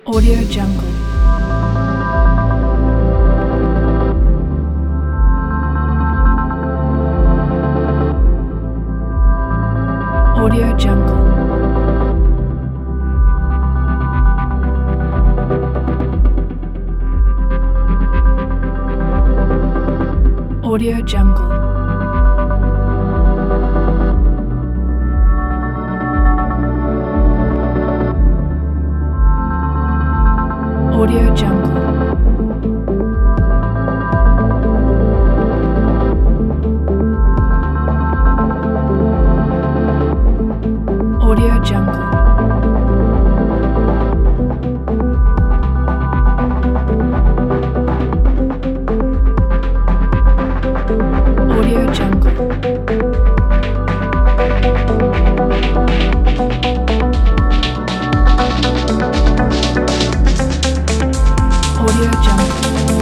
Audio Jungle. Audio Jungle. Audio Jungle. Audio Jungle. Audio Jungle. Audio Jungle. Audio Jungle.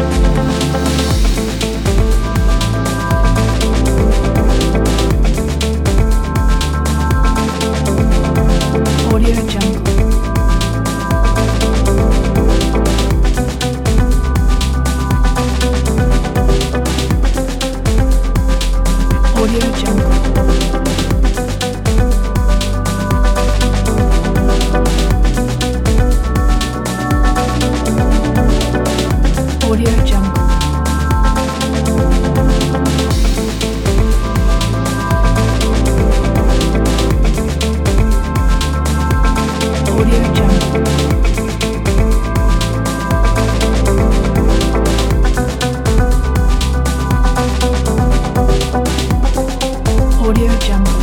Audio Jungle. Audio Jungle. Audio Jungle. Audio Jungle. Audio Jungle.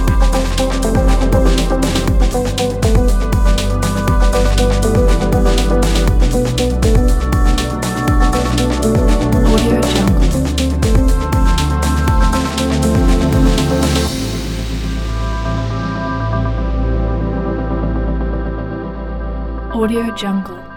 Audio Jungle. Audio Jungle.